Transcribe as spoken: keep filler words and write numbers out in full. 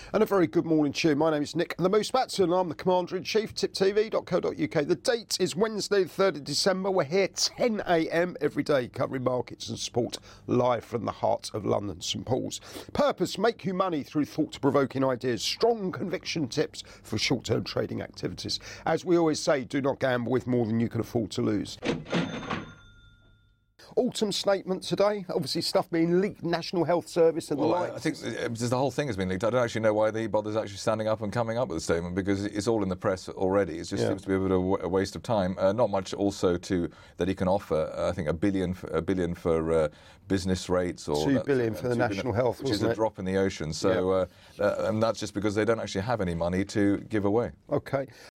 And a very good morning to you. My name is Nick the Moose Batson. I'm the Commander-in-Chief, tip t v dot co dot u k. The date is Wednesday, the third of December. We're here ten a m every day covering markets and sport live from the heart of London, St Paul's. Purpose, make you money through thought-provoking ideas. Strong conviction tips for short-term trading activities. As we always say, do not gamble with more than you can afford to lose. Autumn statement today, obviously stuff being leaked, National Health Service and well, the I, like. I think the whole thing has been leaked. I don't actually know why he bothers actually standing up and coming up with a statement, because it's all in the press already. It just yeah. seems to be a bit of a waste of time. Uh, not much also to that he can offer. Uh, I think a billion, for, a billion for uh, business rates, or two that, billion for uh, the National billion, Health, which is a it? drop in the ocean. So, yep. uh, uh, and that's just because they don't actually have any money to give away. Okay,